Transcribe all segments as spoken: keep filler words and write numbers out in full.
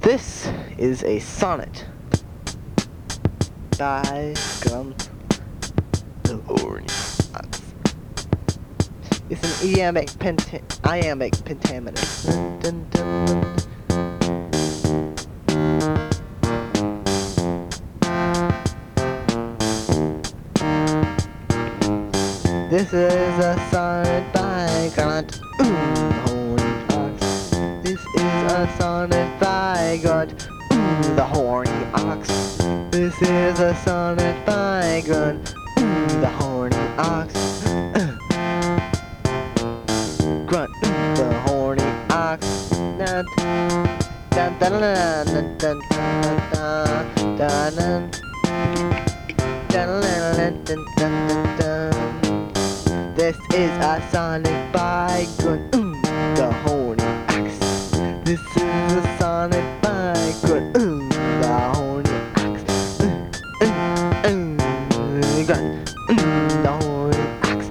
This is a sonnet by Grunt the Horny Ox. It's an iambic penta iambic pentameter. Dun, dun, dun. This is a sonnet by Grunt the Horny Ox. This is a sonnet by Grunt the Horny Ox. This is a sonnet by Grunt the Horny Ox. Grunt the Horny Ox. Dun dun dun dun dun dun dun dun dun dun dun dun. This is a sonnet by Grunt the Horny Ox. This is a sonnet by Grunt the Horny Ox. Grunt the Horny Ox.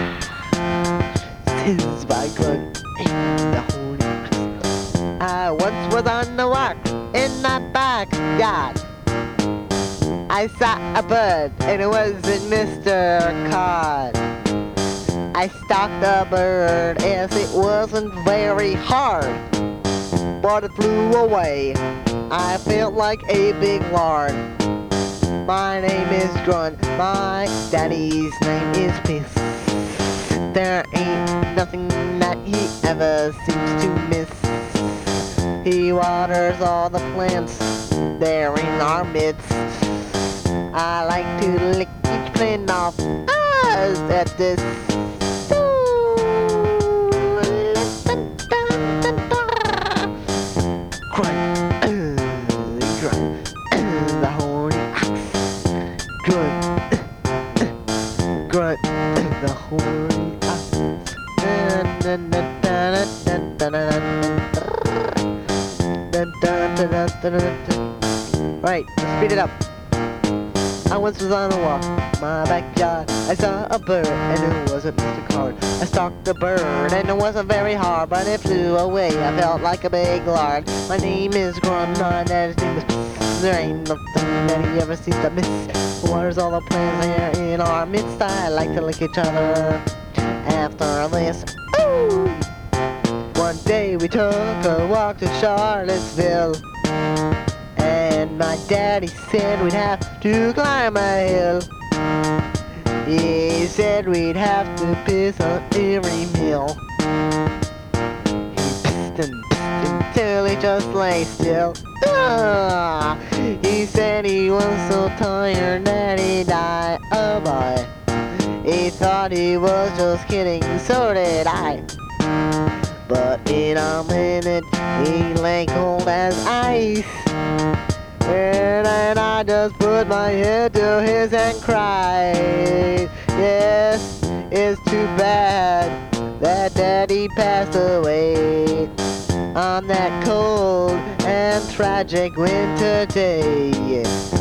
This is by Grunt the Horny Ox. I once was on the walk in my backyard. I saw a bird and it wasn't Mister Cod. I stalked the bird as it wasn't very hard, but it flew away. I felt like a big lord. My name is Grunt, my daddy's name is Piss. There ain't nothing that he ever seems to miss. He waters all the plants there in our midst. I like to lick each plant off us at this. Grunt the Horny Ox. Right, let's speed it up. I once was on a walk, my backyard. I saw a bird, and it wasn't Mister Card. I stalked the bird, and it wasn't very hard, but it flew away. I felt like a big lord. My name is Grunt, my daddy's name is Piss. There ain't nothing that he ever seems to miss. Waters all the plants here in our midst. I like to lick each other after this. Ooh! One day we took a walk to Charlottesville, and my daddy said we'd have to climb a hill. He said we'd have to piss on every meal. He pissed and pissed until he just lay still. Ah! He said he was so tired that he died. Oh boy. He thought he was just kidding, so did I. But in a minute he lay cold as ice. And then I just put my head to his and cried. Yes, it's too bad that Daddy passed away on that cold and tragic winter day.